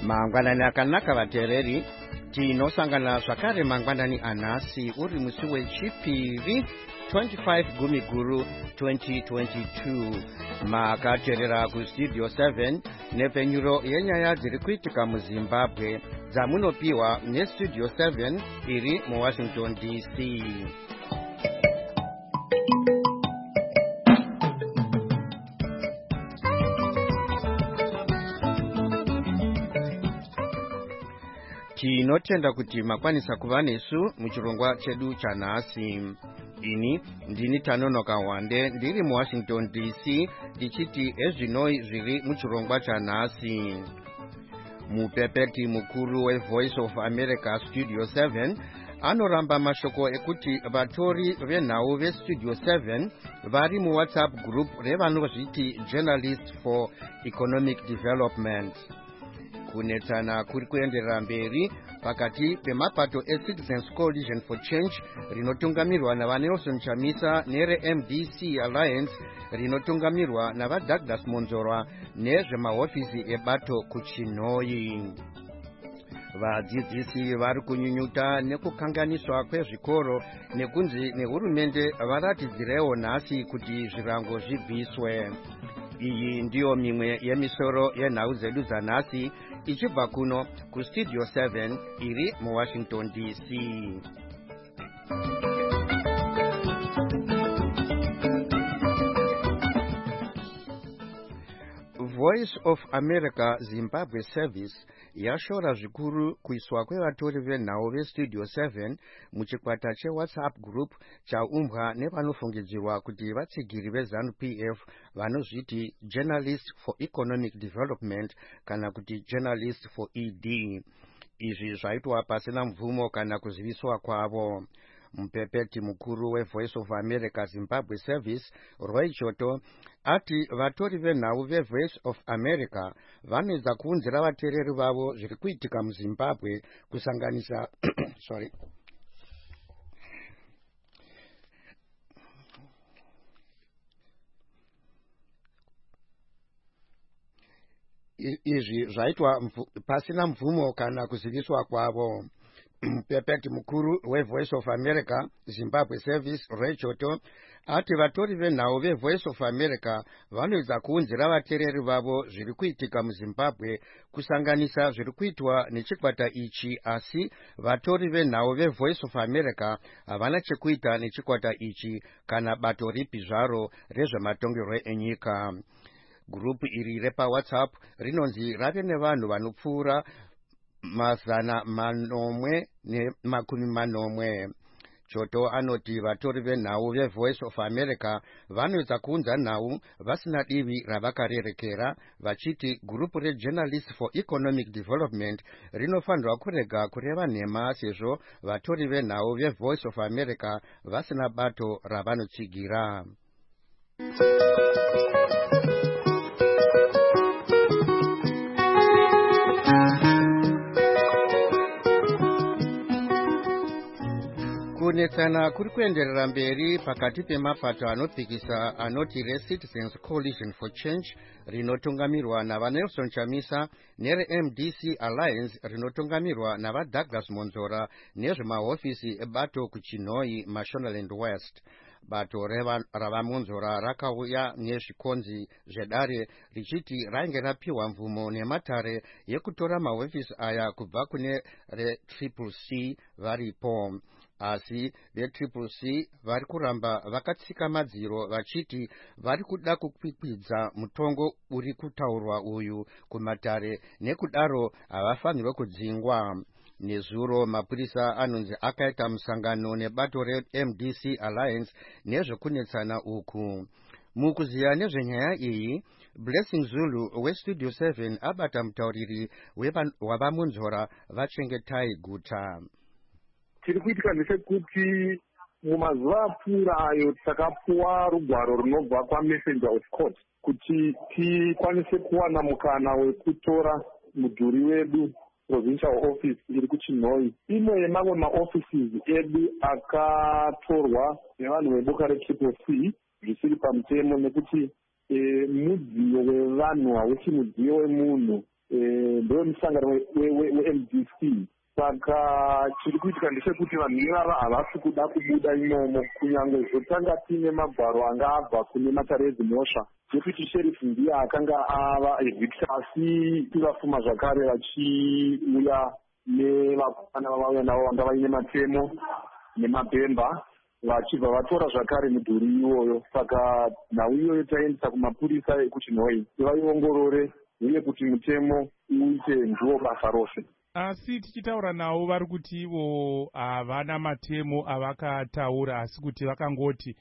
Mangwanani akanaka vateereri, tinosangana zvakare mangwanani anhasi uri musi wechipiri 25 Gumiguru 2022. Makateerera kustudio 7 nepfenyuro yenyaya dziri kuitika muZimbabwe dzamunopiwa nestudio 7 iri muWashington DC. Tinotenda kuti makwanisa kuva nesu muchirongwa chedu chanhasi. Ini ndini Tanonoka Wande ndiri muWashington DC tichiti ezvinoi zviri muchirongwa chanhasi. Mupepeti mukuru weVoice of America Studio 7 anoramba mashoko ekuti vatori venhau veStudio 7 vari muWhatsApp group revanozviti Journalists for Economic Development. Kunetsana kuri kuenderera mberi pakati pemapato eCitizens Coalition for Change rinotungamirwa navaNelson Chamisa nereMDC Alliance rinotungamirwa navaDouglas Monzorwa nezvemahofisi ebato kuChinhoyi. Vadzidzisi vari kunyunyuta nekukanganiswa kwezvikoro nekunzi nehurumende varatidzirewo nhasi kuti zvirango zvibviswe. Iyi ndiyo mimwe yemisoro yenhau dzedu dzanhasi ichibva kuno kustudio 7 iri muWashington DC. Voice of America Zimbabwe Service yashora zvikuru kuiswa kwevatori venhau veStudio 7 muchikwata cheWhatsApp group chaumbwa nevanofungidzirwa kuti vatsigiri veZANU-PF vanozviti Journalists for Economic Development kana kuti Journalists for ED. Izvi zvaitwa pasina mvumo kana kuziviswa kwavo. Mupepeti mukuru weVoice of America Zimbabwe Service Roy Choto ati vatori venhau veVoice of America vanoedza kuunzira vateereri vavo zviri kuitika muZimbabwe kusanganisa izvi zvaitwa pasina mvumo kana kuziviswa kwavo. Mupepeti mukuru weVoice of America Zimbabwe Service Roy Choto ati vatori venhau veVoice of America vanoedza kuunzira vateereri vavo zviri kuitika muZimbabwe kusanganisa zviri kuitwa nechikwata ichi, asi vatori venhau veVoice of America havana chekuita nechikwata ichi kana bato ripi zvaro rezvematongerwo enyika. Gurupu iri repaWhatsApp rinonzi rave nevanhu vanopfuura 990. Choto anoti vatori venhau veVoice of America vanoedza kuunza nhau vasina divi ravakarerekera, vachiti gurupu reJournalists for Economic Development rinofanirwa kurega kureva nhema sezvo vatori venhau veVoice of America vasina bato ravanotsigira. Kunetsana kuri kuenderera mberi pakati pemapato anopikisa anoti reCitizens Coalition for Change rinotungamirwa navaNelson Chamisa nereMDC Alliance rinotungamirwa navaDouglas Monzorwa nezvemahofisi ebato kuChinhoyi Mashonaland West. Bato ravaMonzorwa rakauya nezvikonzi zvedare richiti rainge rapiwa mvumo nematare yekutora mahofisi aya kubva kune reCCC varipo. Asi veCCC vari kuramba vakatsika madziro vachiti vari kuda kukwikwidza mutongo uri kutaurwa uyu kumatare, nekudaro havafanirwe kudzingwa. Nezuro mapurisa anonzi akaita musangano nebato reMDC Alliance nezvekunetsana uku. Mukuziya nezvenyaya iyi, Blessing Zulu weStudio 7 abata mutauriri wavaMonzorwa vachengetai guta. Chiri kuitika ndechekuti mumazuva apfuura ayo takapuwa rugwaro runobva kwaMessenger of Court kuti tikwanise kuwana mukana wekutora mudhuri wedu provincial office iri kuChinhoyi. Imwe yemamwe maoffices edu akatorwa nevanhu veboka reCCC zvisiri pamutemo nekuti mudziyo wevanhu hausi mudziyo wemunhu. ndewe musangano weMDC. Saka chiri kuitika ndechekuti vanhu ivava havasi kuda kubuda imomo, kunyange zvotanga tiine magwaro anga abva kune matarezi mhosva deputy sheriff ndiye akanga ava evictor, asi tivafuma zvakare vachiuya nevakwana vavauya navo vanga vaine matemo nemabhemba vachibva vatora zvakare mudhuri iwoyo. Saka nhau iyoyo taendesa kumapurisa ekuchinhoi tivaiongorore uye kuti mutemo uite ndiwo basa rose. Asi tichitaura navo vari kuti ivo havana matemo avakataura, asi kuti vakangoti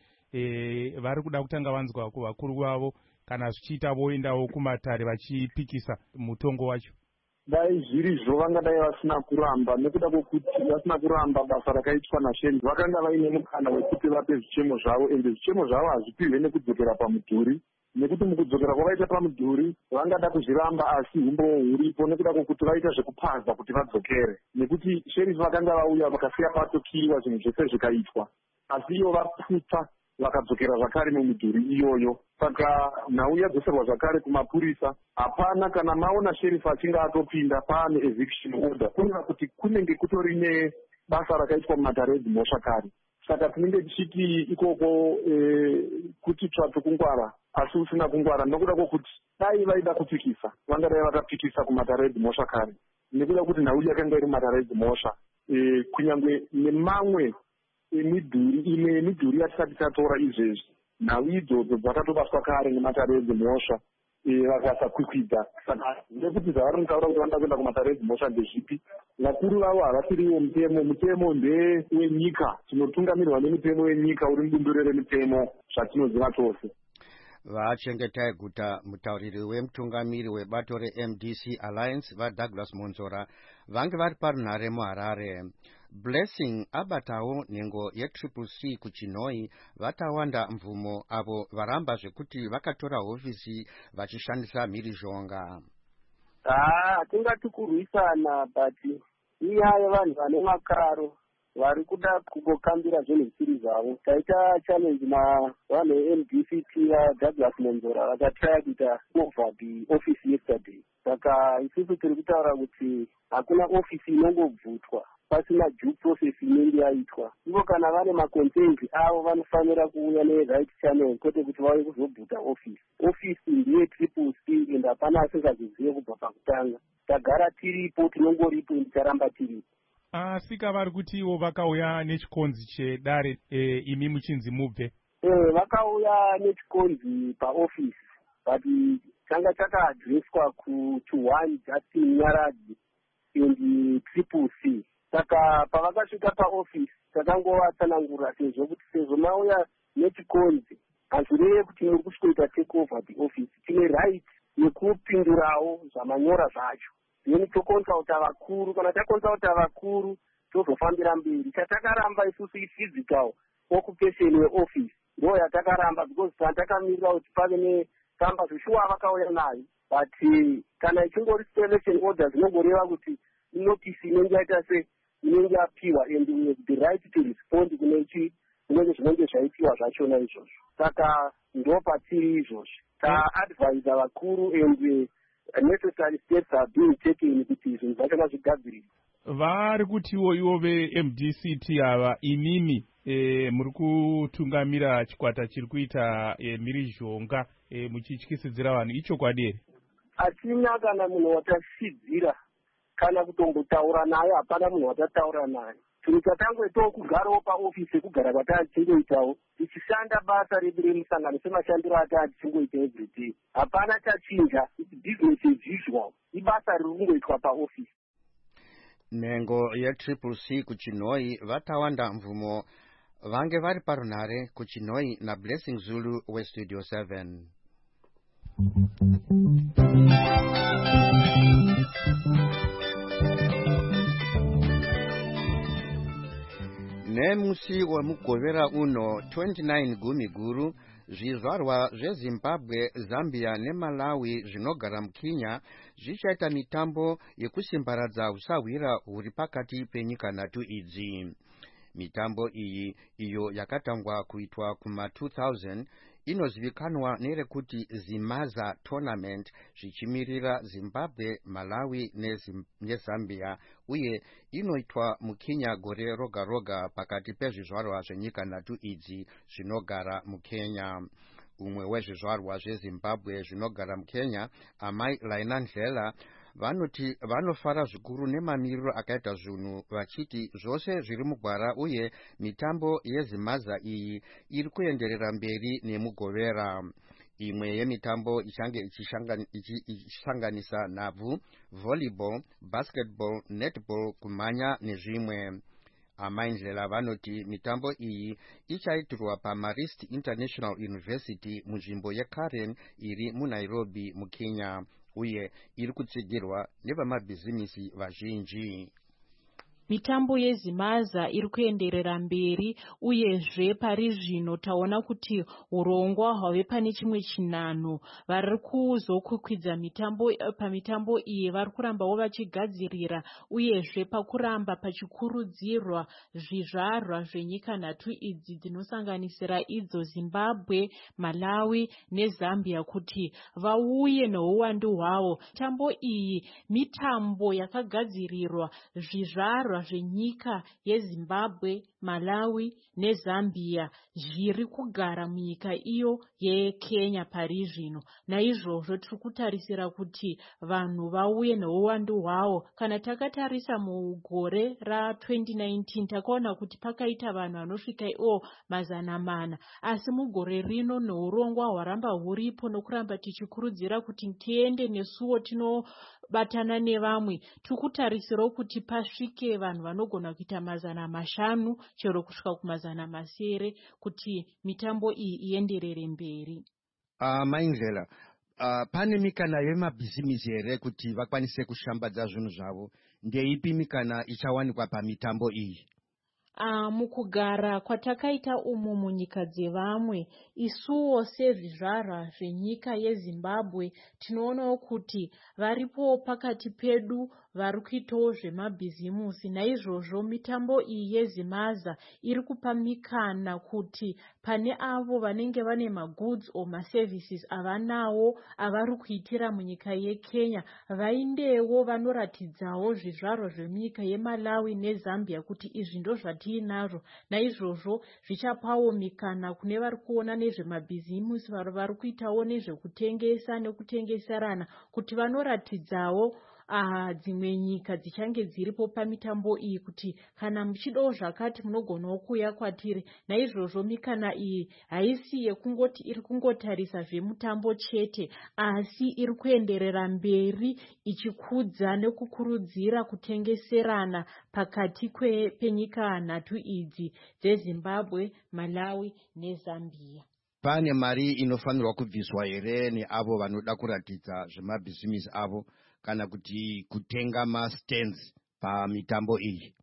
vari kuda kutanga vanzwa kuvakuru vavo kana zvichiita voendawo kumatare vachipikisa mutongo wacho. Dai zvirizvo vangadai vasina kuramba, nekuda kwokuti vasina kuramba basa rakaitwa naSheriff. Vakanga vaine mukana wekuti vape zvichemo zvavo, ende zvichemo zvavo hazvipihwe nekudzokera pamudhuri, nekuti mukudzokera kwavaita pamudhuri vangada kuzviramba asi humbo huripo, nekuda kwokuti vaita zvekupaza kuti vadzokere, nekuti Sheriff vakanga vauya vakasiya patokiriwa zvinhu zvese zvikaitwa, asi iyo vapfuta vakadzokera zvakare mumidhuri iyoyo. Saka nhau yadzoserwa zvakare kumapurisa. Hapana kana maona Sheriff achinge atopinda paane eviction order, kureva kuti kunenge kutori nebasa rakaitwa mumatarezi mhosva kare. Saka tinenge tichiti ikoko kuti tsvato kungwara asi usina kungwara, nokuda kwokuti dai vaida kupikisa vangadai vakapikisa kumatarezi mhosva kare, nekuda kuti nhau yakanga iri mumatarezi mhosva. Kunyange nemamwe emidhuri, imwe yemidhuri yatisati tatora izvezvi, nhau idzodzo dzakatobaswa kare nematarezi mhosva vakasakwikwidza. Saka ndekuti zvavari kutaura kuti vanoda kuenda kumatarezi mhosva ndezvipi? Vakuru vavo havasiriwo mutemo ndewenyika, tinotungamirwa nemitemo yenyika uri mudundure remitemo zvatinoziva tose. Vachengetai guta mutauriri wemutungamiri webato reMDC Alliance vaDouglas Monzora vange vari parunhare muHarare. Blessing abatawo nhengo yeCCC kuChinhoi vatawanda mvumo avo varamba zvekuti vakatora hofisi vachishandisa mhirizhonga. Hatingati kurwisana, but inyaya vanhu vane makaro vari kuda kungokambira zvinhu zvisiri zvavo. Taita challenge navanhu veMDCT vaDouglas Monzora vakatraya kuita over the office yesterday. Saka isusu tiri kutaura kuti hakuna ofisi inongobvutwa pasina due process inenge yaitwa. Ivo kana vane macontent avo vanofanira kuuya neright channel, kwete kuti vauye kuzobvuta office. Office ndiye CCC ende hapana asingazizive kubva pakutanga. Tagara tiripo, tinongoripo, ticharamba tiripo. Asika vari kuti ivo vakauya nechikonzi chedare, imi muchinzi mubve. Vakauya nechikonzi paoffice, but changa chakaadreswa to one Justin Nyaradzi and CCC. Saka pavakasvika paoffice takangovatsanangura sezvo mauya nechikonzi hazvireve kuti muri kusvikoita take over the office. Tine right yekupindurawo zvamanyora zvacho, then tokonsulta vakuru. Kana takonsulta vakuru tozofambira mberi. Chatakaramba isusu physical occupation yeoffice ndo yatakaramba, because takamirira kuti pave nekamba zveshuwa vakauya nayo, but kana ichingori selection order zvinongoreva kuti inotisi inenge yaita inenge yapiwa, and we have the right to respond kunenge zvinenge zvaitiwa zvachona izvozvo. Saka ndo patiri izvozvo taadvisa vakuru, and necessary steps are being taken kuti zvinhu zvachona zvigadzirire. Vari kutiwo ivo veMDCT ava imimi muri kutungamira chikwata chiri kuita mhirizhonga muchityisidzira vanhu, ichokwadi here? Hatina kana munhu watasidzira kana kutombotaura naye, hapana munhu watataura naye. Chinhu chatangoitawo kugarawo paofisi ekugara kwatichingoitawo tichishanda basa redu remusangano semashandiro atichingoita everyday. Hapana tachinja, business as usual, ibasa riri kungoitwa paofisi. Nhengo yeCCC kuChinhoi vatawanda mvumo vange vari parunhare kuChinhoi naBlessing Zulu weStudio 7. Nemusi wemugovera uno 29 gumi guru, zvizvarwa zveZimbabwe, Zambia neMalawi zvinogara muKenya zvichaita mitambo yekusimbaradza usahwira huri pakati penyika nhatu idzi. Mitambo iyi iyo yakatangwa kuitwa kuma 2000 inozivikanwa nerekuti Zimaza Tournament zvichimirira Zimbabwe, Malawi neZambia uye inoitwa muKenya gore roga roga pakati pezvizvarwa zvenyika 3 idzi zvinogara muKenya. Umwe wezvizvarwa zveZimbabwe zvinogara muKenya, Amai Lainandlela, vanoti vanofara zvikuru nemamiriro akaita zvinhu vachiti zvose zviri mugwara uye mitambo yeZimaza iyi iri kuenderera mberi nemugovera. Imwe yemitambo ichange ichisanganisa nhabvu, volleyball, basketball, netball, kumhanya nezvimwe. Amaindlela vanoti mitambo iyi ichaitirwa paMarist International University munzvimbo yeKaren iri muNairobi muKenya uye iri kutsigirwa nevamabhizimisi vazhinji. Mitambo yeZimaza iri kuenderera mberi uyezve pari zvino taona kuti urongwa hwave pane chimwe chinhanho vari kuzokukwidza pamitambo iyi vari kurambawo vachigadzirira uyezve pakuramba pachikurudzirwa zvizvarwa zvenyika 3 idzi dzinosanganisira idzo Zimbabwe, Malawi neZambia kuti vauye neuwandu hwavo. Mitambo iyi mitambo yakagadzirirwa zvizvarwa zvenyika yeZimbabwe, Malawi neZambia zviri kugara munyika iyo yeKenya pari zvino. Naizvozvo tiri kutarisira kuti vanhu vauye neuwandu hwavo. Kana takatarisa mugore ra2019 takaona kuti pakaita vanhu vanosvika 400, asi mugore rino neurongwa hwaramba huripo nokuramba tichikurudzira kuti tiende nesuwo tinobatana nevamwe, tiri kutarisirawo kuti pasvike vanhu vanogona kuita 500 chero kusvika ku700 kuti mitambo iyi ienderere mberi. Maindlela, pane mikana yemabhizimisi here kuti vakwanise kushambadza zvinhu zvavo? Ndeipi mikana ichawanikwa pamitambo iyi? Mukugara kwatakaita umu munyika dzevamwe, isuwo sezvizvarwa zvenyika yeZimbabwe tinoonawo kuti varipo pakati pedu vari kuitawo zvemabhizimusi. Naizvozvo mitambo iyi yeZimaza iri kupa mikana kuti pane avo vanenge vane magoods or maservices avanawo avari kuitira munyika yeKenya vaindewo vanoratidzawo zvizvarwa zvemunyika yeMalawi neZambia kuti izvi ndo zvatiinazvo. Naizvozvo zvichapawo mikana kune vari kuona nezvemabhizimusi vari kuitawo nezvekutengesa nekutengeserana kuti vanoratidzawo dzimwe nyika dzichange dziripo pamitambo iyi kuti kana muchidawo zvakati munogonawo kuuya kwatiri. Naizvozvo mikana iyi haisi yekungoti iri kungotarisa zvemutambo chete, asi iri kuenderera mberi ichikudza nekukurudzira kutengeserana pakati penyika 3 idzi dzeZimbabwe, Malawi neZambia. Pane mari inofanirwa kubviswa here neavo vanoda kuratidza zvemabhizimisi avo kana kuti kutenga mastands pamitambo iyi?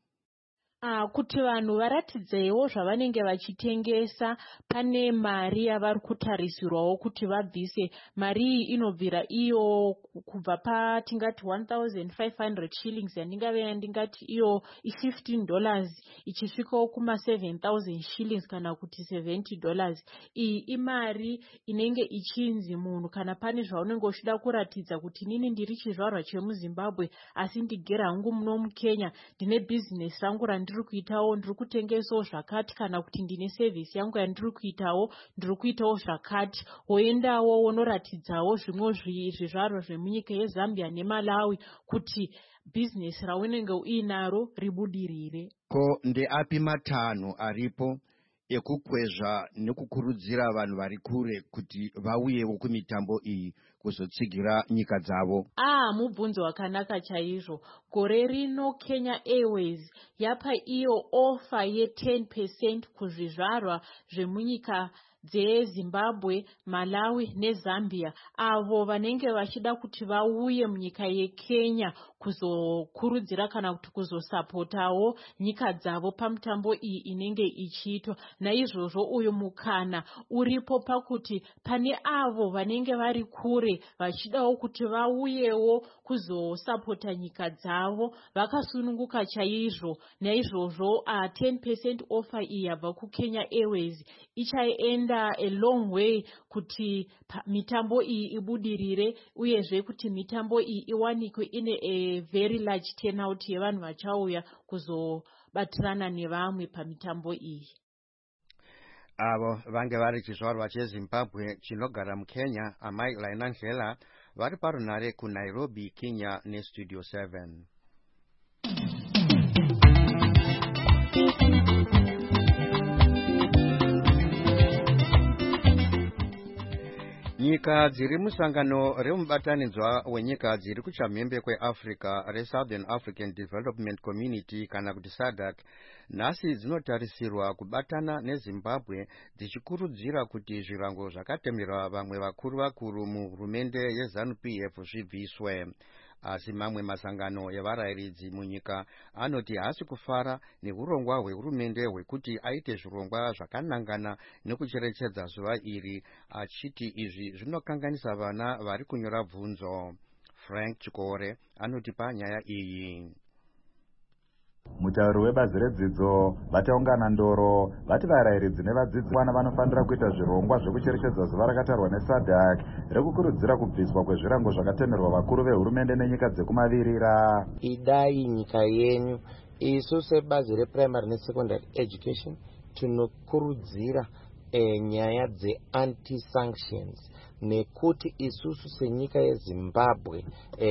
Kuti vanhu varatidzewo zvavanenge vachitengesa pane mari yavari kutarisirwawo kuti vabvise. Mari iyi inobvira iyo kubva patingati 1,500 shillings yandingave yandingati iyo $15 ichisvikawo kuma7,000 shillings kana kuti $70. Iyi imari inenge ichinzi munhu kana pane zvaunenge uchida kuratidza kuti nini ndiri chizvarwa chemuZimbabwe asi ndigere hangu muno muKenya, ndine bhizinesi rangu ndiri kuitawo, ndiri kutengesawo zvakati, kana kuti ndine sevhisi yangu yandiri kuitawo, ndiri kuitawo zvakati, woendawo wonoratidzawo zvimwe zvizvarwa zvemunyika yeZambia neMalawi kuti bhizinesi raunenge uinaro ribudirire. Ko ndeapi matanho aripo ekukwezva nekukurudzira vanhu vari kure kuti vauyewo kumitambo iyi kuzotsigira nyika dzavo? Mubvunzo wakanaka chaizvo. Gore rino Kenya Airways yapa iyo ofa ye10% kuzvizvarwa zvemunyika dzeZimbabwe, Malawi neZambia avo vanenge vachida kuti vauye munyika yeKenya kuzokurudzira kana kuti kuzosapotawo nyika dzavo pamitambo iyi inenge ichiitwa. Naizvozvo uyu mukana uripo pakuti pane avo vanenge vari kure vachidawo kuti vauyewo kuzosapota nyika dzavo vakasununguka chaizvo. Naizvozvo 10% ofa iyi yabva kuKenya Airways ichaenda zvaenda a long way kuti mitambo iyi ibudirire uyezve kuti mitambo iyi iwanikwe ine a very large turnout yevanhu vachauya kuzobatirana nevamwe pamitambo iyi. avo vange vari chizvarwa chezimbabwe chinogara mukenya amai lainandlela vari parunare kunairobi kenya nestudio 7. nyika dziri musangano remubatanidzwa wenyika dziri kuchamhembe kweafrica reSouthern African Development Community kana kuti SADC nhasi dzinotarisirwa kubatana nezimbabwe dzichikurudzira kuti zvirango zvakatemerwa vamwe vakuru muhurumende yeZANU-PF zvibviswe. Asi mamwe masangano evarayiridzi munyika anoti haasi kufara neurongwa hwehurumende hwekuti aite zvirongwa zvakanangana nekucherechedza zuva iri, achiti izvi zvinokanganisa vana vari kunyora bvunzo. Frank Chikore anotipa nyaya iyi. Mutauri webazi redzidzo vataungana ndoro vati varayiridzi nevadzidzi vana vanofanira kuita zvirongwa zvekucherechedza zuva rakatarwa neSADC rekukurudzira kubviswa kwezvirango zvakatemerwa vakuru vehurumende nenyika dzekumavirira. Idai nyika yenyu isu sebazi reprimary nesecondary education tinokurudzira nyaya dze-anti-sanctions nekuti isusu senyika yeZimbabwe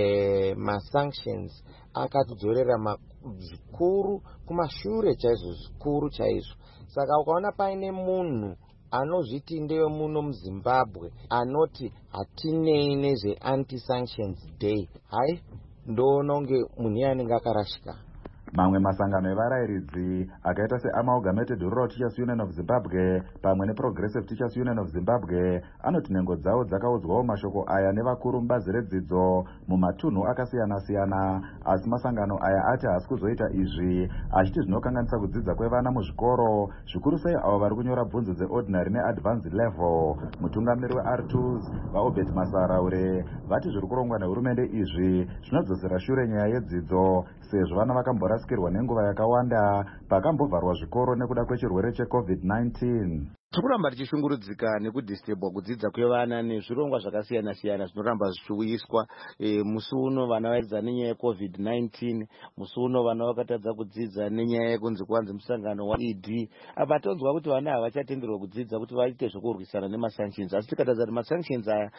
ma-sanctions akatidzorera zvikuru kumashure chaizvo zvikuru chaizvo. Saka ukaona paine munhu anozviti ndeyo muno muZimbabwe anoti hatinei nezve-anti-sanctions day, hai ndoona unge munhu anenge akarashika. Mamwe masangano evarayiridzi akaita seAmalgamated Rural Teachers Union of Zimbabwe pamwe neProgressive Teachers Union of Zimbabwe anoti nhengo dzavo dzakaudzwawo mashoko aya nevakuru mubazi redzidzo mumatunhu akasiyana-siyana, asi masangano aya ati haasi kuzoita izvi, achiti zvinokanganisa kudzidza kwevana muzvikoro, zvikuru sei avo vari kunyora bvunzo dzeordinary neadvanced level. Mutungamiri weR2s vaObert Masaraure vati zviri kurongwa nehurumende izvi zvinodzosera shure nyaya yedzidzo, sezvo vana vakamborasikirwa nenguva yakawanda pakambovharwa zvikoro nekuda kwechirwere cheCovid-19. Tikuramba tichishungurudzika nekudhistebwa kudzidza kwevana nezvirongwa zvakasiyana-siyana zvinoramba zvichiuyiswa. Musi uno vana vaidzidza nenyaya yeCovid-19, musi uno vana vakatadza kudzidza nenyaya yekunzi kuwanze musangano waED. Apa tonzwa kuti vana ava vachatenderwa kudzidza kuti vaite zvokurwisana nemasanctions, asi tikatadza kuti masanctions aya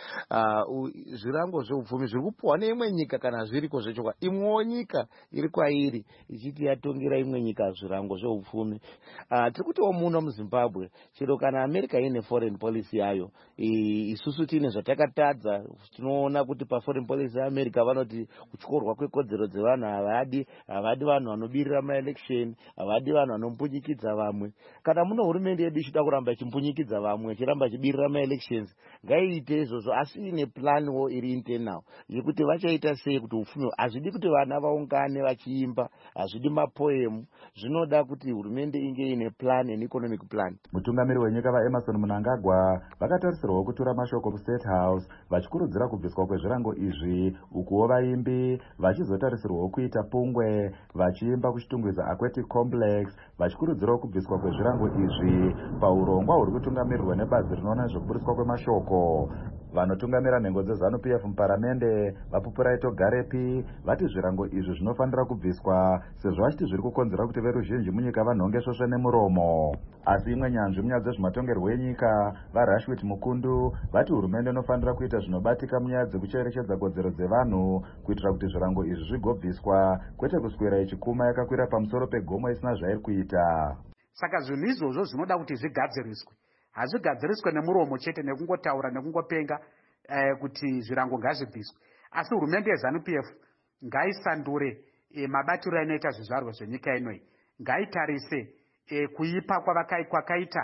zvirango zveupfumi zviri kupuwa neimwe nyika kana zviriko zvechokwa, imwewo nyika iri kwairi ichiti yatongera imwe nyika zvirango zveupfumi. Tiri kutiwo muno muZimbabwe chero kana America ine foreign policy yayo, isusu tine zvatakatadza. Tinoona kuti paforeign policy yaAmerica vanoti kutyorwa kwekodzero dzevanhu havadi vanhu vanobirira maelection, havadi vanhu vanombunyikidza vamwe. Kana muno hurumende yedu ichida kuramba ichimbunyikidza vamwe, ichiramba ichibirira maelections, ngaiite izvozvo, asi ine planiwo iri internal yekuti vachaita sei kuti upfumi. Hazvidi kuti vana vaungane vachiimba, hazvidi mapoemu, zvinoda kuti hurumende inge ine plan, an economic plan. Mutungamiri wenyika vaEmerson Mnangagwa vakatarisirwa kutura mashoko kuState House vachikurudzira kubviswa kwezvirango izvi, ukuwo vaimbi vachizotarisirwawo kuita pungwe vachiimba kuchitungwiza Aquatic Complex vachikurudzirawo kubviswa kwezvirango izvi paurongwa huri kutungamirirwa nebazi rinoona nezvekubudiswa kwemashoko. Vanotungamira nhengo dzeZANU-PF muparamende vaPupuraito Garepi vati zvirango izvi zvinofanira kubviswa sezvo vachiti zviri kukonzera kuti veruzhinji munyika vanhonge svosve nemuromo. Asi imwe nyanzvi munyaya dzezvematongerwo enyika vaRashwit Mukundu vati hurumende inofanira kuita zvinobatika munyaya dzekucherechedza kodzero dzevanhu kuitira kuti zvirango izvi zvigobviswa, kwete kuswera ichikuma yakakwira pamusoro pegomo isina zvairi kuita. Saka zvinhu izvozvo zvinoda kuti zvigadziriswe, hazvigadziriswe nemuromo chete nekungotaura nekungopenga kuti zvirango ngazvibviswe, asi hurumende yeZANU-PF ngaisandure mabatiro ainoita zvizvarwa zvenyika inoi, ngaitarise kuipa kwakaita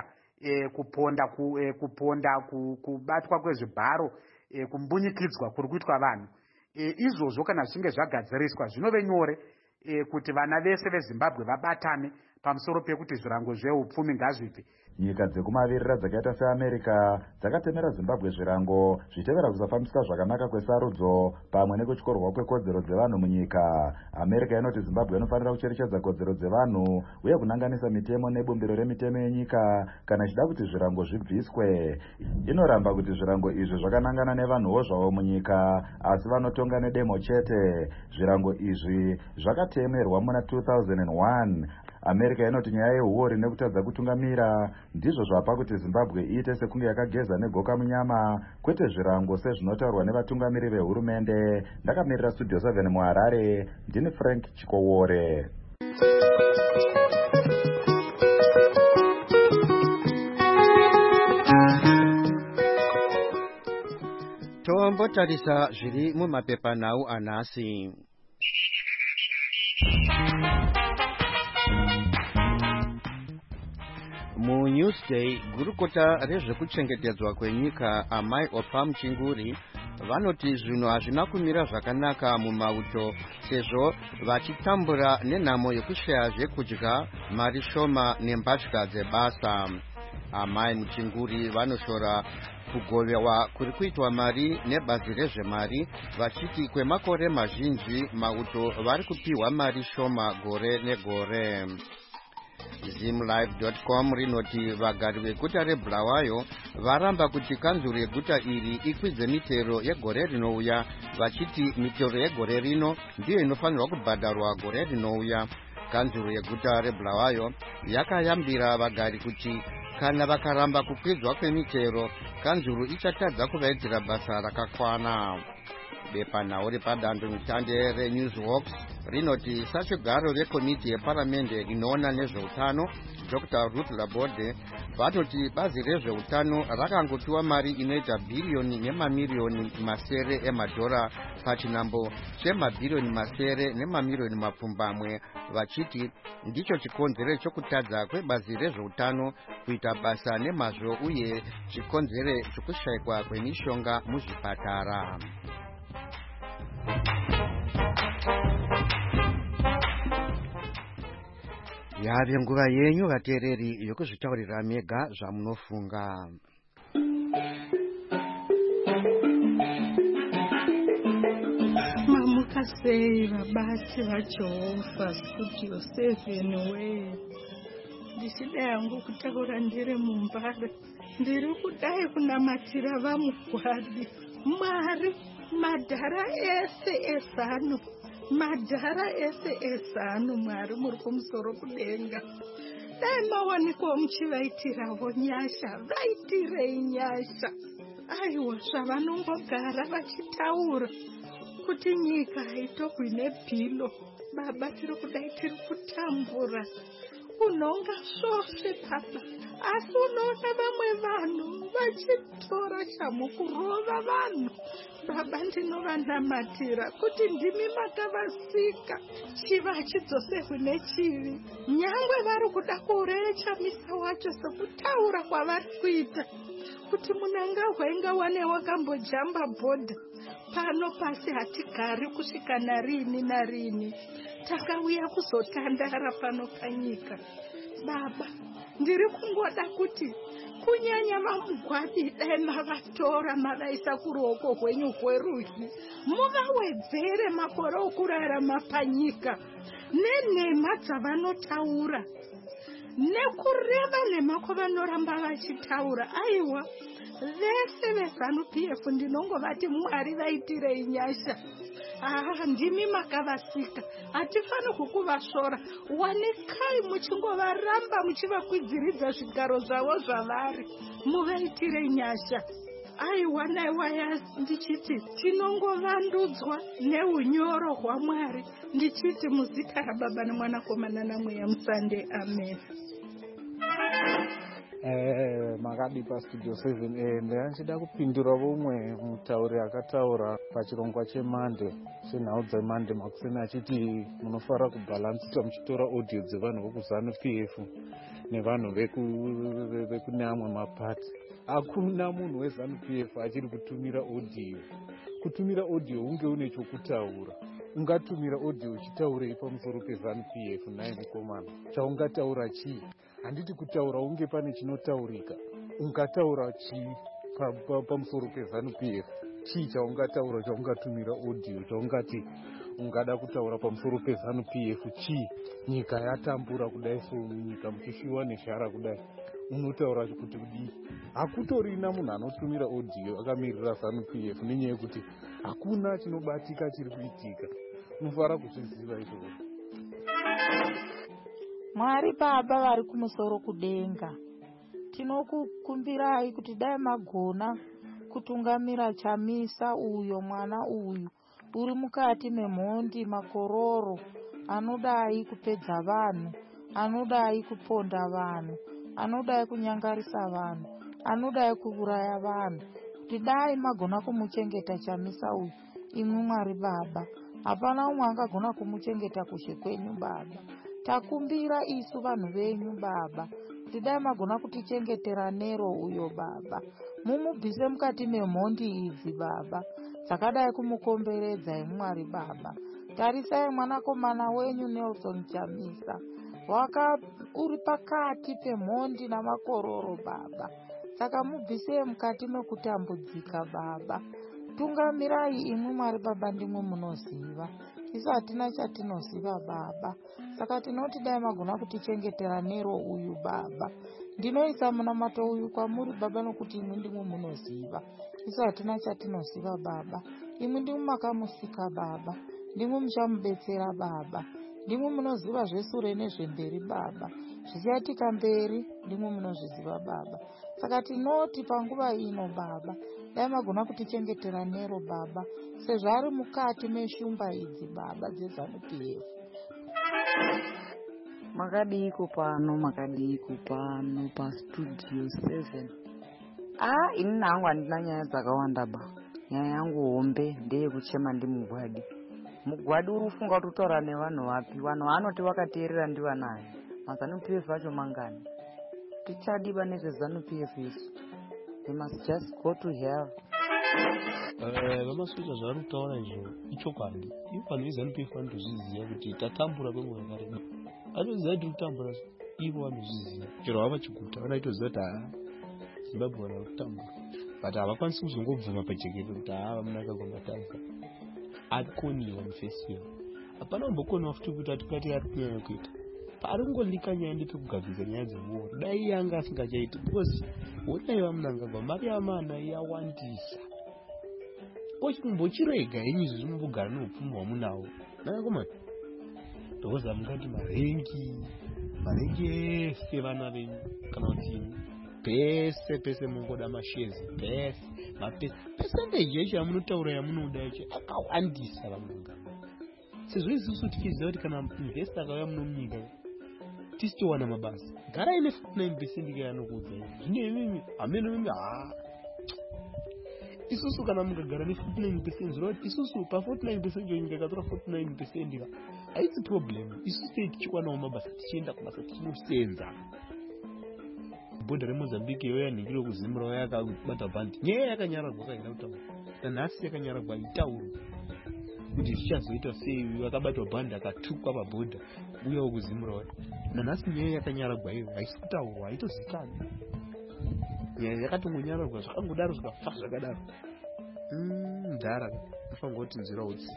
kuponda kubatwa kwezvibharo, kumbunyikidzwa kuri kuitwa vanhu. Izvozvo kana zvichinge zvagadziriswa zvinove nyore kuti vana vese veZimbabwe vabatane pamusoro pekuti zvirango zveupfumi ngazvibve. Nyika dzekumavirira dzakaita seAmerica dzakatemera Zimbabwe zvirango zvitevera kusafambiswa zvakanaka kwesarudzo pamwe nekutyorwa kwekodzero dzevanhu munyika. America inoti Zimbabwe inofanira kucherechedza kodzero dzevanhu uye kunanganisa mitemo nebumbiro remitemo yenyika kana ichida kuti zvirango zvibviswe. Inoramba kuti zvirango izvi zvakanangana nevanhuwo zvavo munyika asi vanotonga nedemo chete. Zvirango izvi zvakatemerwa muna 2001. America inoti nyaya yehuori nekutadza kutungamira ndizvo zvapa kuti Zimbabwe iite sekunge yakageza negoka munyama kwete zvirango sezvinotaurwa nevatungamiri vehurumende. Ndakamirira Studio 7 muHarare, ndini Frank Chikowore. Tombotarisa zviri mumapepanhau anhasi. MuNewsday, gurukota rezvekuchengetedzwa kwenyika Amai Opam Chinguri vanoti zvinhu hazvina kumira zvakanaka mumauto sezvo vachitambura nenhamo yekushaya zvekudya, mari shoma nembatya dzebasa. Amai Muchinguri vanoshora kugovewa kuri kuitwa mari nebazi rezvemari vachiti kwemakore mazhinji mauto vari kupiwa mari shoma gore negore. Zimlive.com rinoti vagari veguta reBulawayo varamba kuti kanzuru yeguta iri ikwidze mitero yegore rinouya vachiti mitero yegore rino ndiyo inofanirwa kubhadharwa gore rinouya. Kanzuru yeguta reBulawayo yakayambira vagari kuti kana vakaramba kukwidzwa kwemitero kanzuru ichatadza kuvaidzira basa rakakwana. Bepanhau repadando mutande reNewsWalks rinoti sachigaro vekomiti yeparamende inoona nezveutano Dr. Ruth Laborde vanoti bazi rezveutano rakangopiwa mari inoita bhiriyoni nemamiliyoni masere emadhora pachinambo chemabhiriyoni masere nemamiliyoni mapfumbamwe vachiti ndicho chikonzero chokutadza kwebazi rezveutano kuita basa nemazvo uye chikonzero chokushayikwa kwemishonga muzvipatara. Yave nguva yenyu vateereri yokuzvitaurira mega zvamunofunga. Mamuka sei vabati vaJehovha Studio 7 we. Ndichida yangu kutaura ndiri muMbare. Ndiri kudai kunamatira vamugwadi. Mwari madhara ese ezano. Madhara ese ezano Mwari muri kumusoro kudenga. Dai mawanikwa muchivaitirawo nyasha, vaitirei nyasha. Aiwa zvavanongogara vachitaura kuti nyika haitogwi nebhilo. Baba tiri kudai tiri kutambura. Unonga zvose papa. Asi unoona vamwe vanhu vachitora chamukurova vanhu. Baba ndinovanamatirira kuti ndimi makavasika chiva chidzoserwe nechivi. Nyangwe vari kuda kurecha misa wacho sekutaura kwavari kuita kuti munanga hwainga wane wakambojamba bhodha pano pasi hatigari kusvika narini narini. Takauya kuzotandara pano panyika. Baba ndiri kungoda kuti kunyanya vamugwadi dai mavatora mavaisa kuruoko rwenyu rwerudyi muvawedzere makore okurarama panyika nenhema dzavanotaura nekureva nhema kwavanoramba vachitaura. Aiwa vese veZANU-PF ndinongovati Mwari vaitirei nyasha. Ndimi makavasika, hatifani kukuvashora. Wanikai muchingovaramba muchivakwidziridza zvigaro zvavo zvavari. Muvaitire nyasha. Aiwa naiwa ndichiti tinongovandudzwa neunyoro hwaMwari. Ndichiti muzita raBaba neMwanakomana naMweya Musande. Amen. Makadi paStudio 7 ndachida kupindura vomwe mutauri akataura pachirongwa chemande chenhau dzemande makuseni achiti munofara kubhalansisa muchitora audio dzevanhu vekuZANU-PF nevanhu vekune amwe mapati. Hakuna munhu weZANU-PF achiri kutumira audio. Kutumira audio unge une chokutaura. ungatumira audio uchitaurei pamusoro peZANU-PF 9 mukomana? Chaungataura chii? Handiti kutaura unge pane chinotaurika. Ungataura chii pamusoro peZANU-PF? Chii chaungataura, chaungatumira audio, chaungati ungada kutaura pamusoro peZANU-PF? Chii? Nyika yatambura kudai, so nyika muchishiwa nezhara kudai, unotaura kuti kudii? Hakutorina munhu anotumira audio akamirira ZANU-PF nenyaya yekuti hakuna chinobatika chiri kuitika. Unofara kuzviziva izvozvo. Mwari Baba vari kumusoro kudenga, tinokukumbirai kuti dai magona kutungamira Chamisa uyo mwana uyu uri mukati memhondi makororo anodai kupedza vanhu, anodai kuponda vanhu, anodai kunyangarisa vanhu, anodai kuuraya vanhu, kuti dai magona kumuchengeta Chamisa uyu. Imwe Mwari Baba, hapana umwe angagona kumuchengeta kushe kwenyu Baba. Takumbira isu vanhu venyu Baba, kuti dai magona kutichengetera Nero uyo Baba, mumubvise mukati memhondi idzi Baba dzakadai kumukomberedza. Imwe Mwari Baba, tarisai mwanakomana wenyu Nelson Chamisa, uri pakati pemhondi namakororo Baba, saka mubvisei mukati mekutambudzika Baba. Tungamirai imwe Mwari Baba, ndimwe munoziva, isu hatina chatinoziva Baba, saka tinoti dai magona kutichengetera Nero uyu Baba. Ndinoisa munamato uyu kwamuri Baba, nokuti imwe ndimwe munoziva, isu hatina chatinoziva Baba. Imwe ndimwe makamusika Baba, ndimwe muchamubetsera Baba, ndimwe munoziva zvesure nezvemberi Baba, zvichatika mberi ndimwe munozviziva Baba. Saka tinoti panguva ino Baba, dai magona kutichengetera Nero Baba, sezvo ari mukati meshumba idzi Baba dzeZANU-PF. Makadiko pano pastudio 7. Ini nangu handina nyaya dzakawanda ba. Nyaya yangu hombe ndeyekuchema ndimugwadi. Mugwadi uri kufunga kuti utaura nevanhu vapi? Vanhu vanoti vakateerera ndivanayo. MaZANU-PF vacho mangani? Tichadiba nezveZANU-PF isu. We must just go to hell. Vamaswedza zvavari kutaura izvo ichokwadi. Ivo vanhu veZANU-PF vanotozviziva kuti tatambura kwenguva yakareba. Vanoziva kuti kutambura, ivo vanozviziva. Chero vava chiguta vanoitoziva kuti Zimbabwe vana kutambura. But havakwanisi kuzongobvuma pajekete kuti vamuna akagombatadza. Akoniwa mufestival. Hapana kumbokoniwa futi kuti atikati ari kunyanya kuita. Pari kungondika nyaya ndepekugadzika nyaya dzeworo. Dai yanga asingachaiti because honai vamunangagwa mari yamana yawandisa. Kochikumbochirega henyu izvi mumbogara neupfumi hwamunawo. Nakakomana ndokuza mungati marengi ese vana venyu kana kuti pese mungoda mashezi pese percentage yacho yamunotaura yamunoda yacho akawandisa vamunangagwa. Sezvo isusu tichiziva kuti kana investor akauya muno munyika tisitowana mabasa, garai ne 49% yanokuudza. Zvine mimi ameno mimi isusu kana mukagara ne 49% zvinoti isusu pa 49% yonyika ikatora 49% haisi problem. Isusu tichikwanawo mabasa tichienda kubasa tichinosenza. Bhodha reMozambique yoya ningiro kuzimura yoya yakabata bhandi. Nyaya yakanyaragwa kaina kutaura. Nanhasi yakanyaragwa itauro. Kuti zvichazoita sei vakabatwa bhandi akatukwa pabhodha uyawo kuzimura wayo. Nanhasi nyaya yakanyaragwa iyo haisi kutaurwa, haitozikanwa. Nyaya yakatongonyaragwa zvakangodaro zvikafa zvakadaro. Ndara afanira kuti nzira utsi.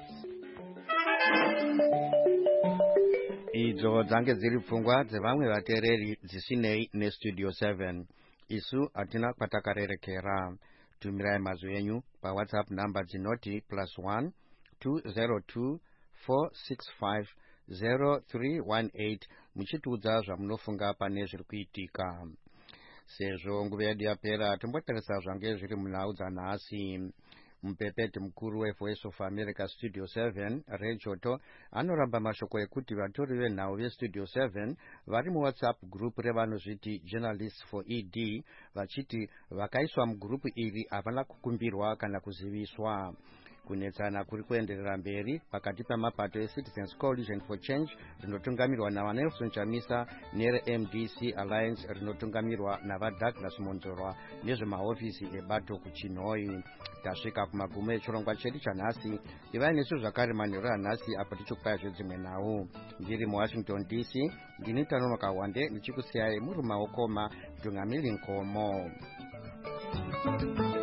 Idzo dzange dziri pfungwa dzevamwe vateereri dzisinei nestudio 7. Isu hatina kwatakarerekera. Tumirai mazwi enyu paWhatsApp namba dzinoti +1 202 465 0318 muchitiudza zvamunofunga pane zviri kuitika. Sezvo nguva yedu yapera, tombotarisa zvange zviri munhau dzanhasi. Mupepeti mukuru weVoice of America Studio 7 Rejoto anoramba mashoko ekuti vatori venhau veStudio 7 vari muWhatsApp group revanozviti Journalists for ED, vachiti vakaiswa mugrupu iri havana kukumbirwa kana kuziviswa. kunetsana kuri kuenderera mberi pakati pemapato eCitizens Coalition for Change rinotungamirwa navanelson chamisa nereMDC Alliance rinotungamirwa navaDouglas Monzorwa nezvemahofisi ebato kuchinhoi. Tasvika kumagumo echirongwa chedu chanhasi. Ivai nesu zvakare manheru anhasi apo tichikupai dzimwe nhau. Ndiri muWashington DC, ndini Tano Makawande ndichikusiyai muri maokoma Dungamili Nkomo.